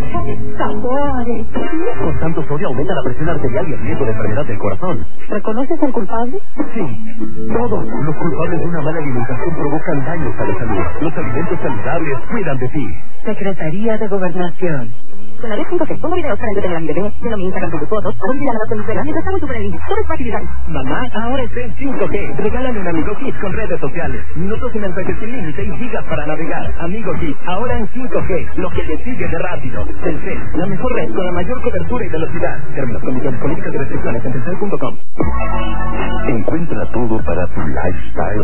¡Sabores! Con tanto sodio aumenta la presión arterial y el riesgo de enfermedad del corazón. ¿Reconoces al culpable? Sí. Todos los culpables de una mala alimentación provocan daños a la salud. Los alimentos saludables cuidan de ti. Secretaría de Gobernación. Con la red 5G, pongo videos para entretener a mi bebé, lleno mi Instagram con tus fotos, aún mira la con mis velas, mientras hago tu prelista. Todo es facilidad. Mamá, ahora está en 5G. Regálale un Amigo Kit con redes sociales. Minutos y mensajes sin límite y gigas para navegar. Amigo Kit, ahora en 5G. Lo que le sigue de rápido. Telcel, la mejor red con la mayor cobertura y velocidad. Términos, condiciones, políticas y restricciones en telcel.com. Encuentra todo para tu lifestyle